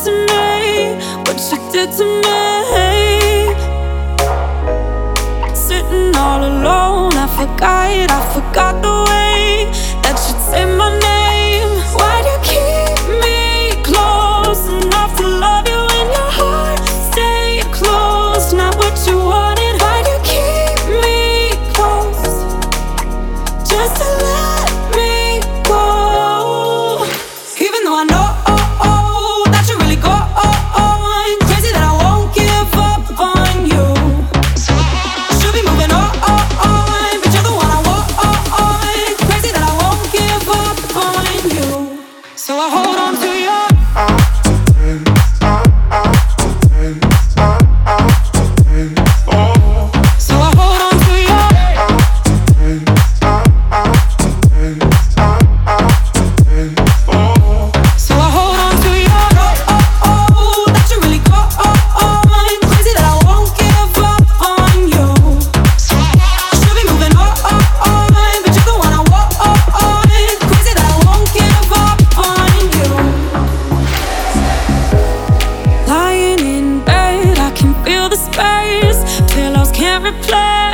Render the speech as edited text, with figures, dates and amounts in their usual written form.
to me, what you did to me. Sitting all alone, I forgot the way that you'd say my name. Why'd you keep me close enough to love you when your heart stayed closed? Not what you wanted. Why'd you keep me close just to let me go? Even though I know that you really go on, crazy that I won't give up on you. Should be moving on, but you're the one I want. Crazy that I won't give up on you. So I hold on to you. So I hold on to you. So I hold on to you. That you really go on. Crazy that I won't give up on you. Should be moving on, but you're the one I want. Crazy that I won't give up on you. Lying in bed, I can feel the space. Pillows can't replace